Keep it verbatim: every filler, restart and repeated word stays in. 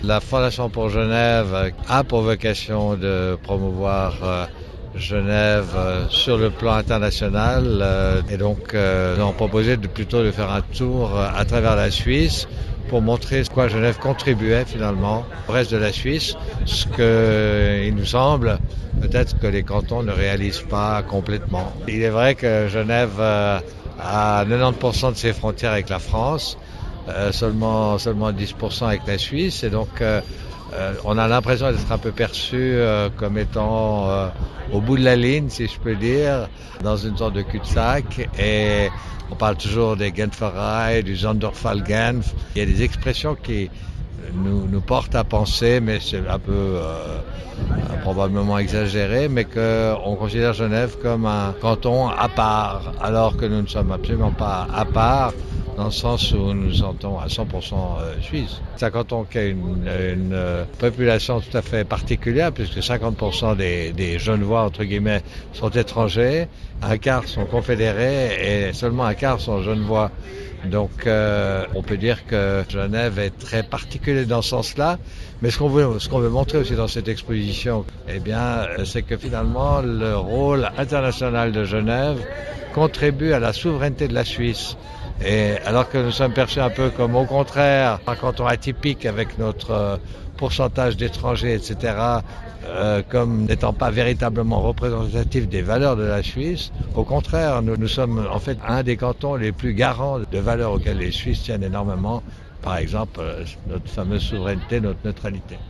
La Fondation pour Genève a pour vocation de promouvoir euh, Genève euh, sur le plan international euh, et donc euh, nous avons proposé de, plutôt de faire un tour euh, à travers la Suisse pour montrer ce quoi Genève contribuait finalement au reste de la Suisse, ce que il nous semble peut-être que les cantons ne réalisent pas complètement. Il est vrai que Genève euh, a quatre-vingt-dix pour cent de ses frontières avec la France, euh, seulement seulement dix pour cent avec la Suisse et donc euh, euh, on a l'impression d'être un peu perçu euh, comme étant euh, au bout de la ligne, si je peux dire, dans une sorte de cul-de-sac. Et on parle toujours des Genferei, du Sonderfall-Genf. Il y a des expressions qui nous, nous portent à penser, mais c'est un peu euh, probablement exagéré, mais qu'on considère Genève comme un canton à part, alors que nous ne sommes absolument pas à part, dans le sens où nous nous sentons à cent pour cent suisses. C'est un canton qui a une, une population tout à fait particulière, puisque cinquante pour cent des, des Genevois, entre guillemets, sont étrangers, un quart sont confédérés et seulement un quart sont Genevois. Donc euh, on peut dire que Genève est très particulier dans ce sens-là, mais ce qu'on veut, ce qu'on veut montrer aussi dans cette exposition, eh bien, c'est que finalement le rôle international de Genève contribue à la souveraineté de la Suisse. Et alors que nous sommes perçus un peu comme au contraire, un canton atypique avec notre euh, pourcentage d'étrangers, et cetera, euh, comme n'étant pas véritablement représentatif des valeurs de la Suisse, au contraire, nous, nous sommes en fait un des cantons les plus garants de valeurs auxquelles les Suisses tiennent énormément, par exemple euh, notre fameuse souveraineté, notre neutralité.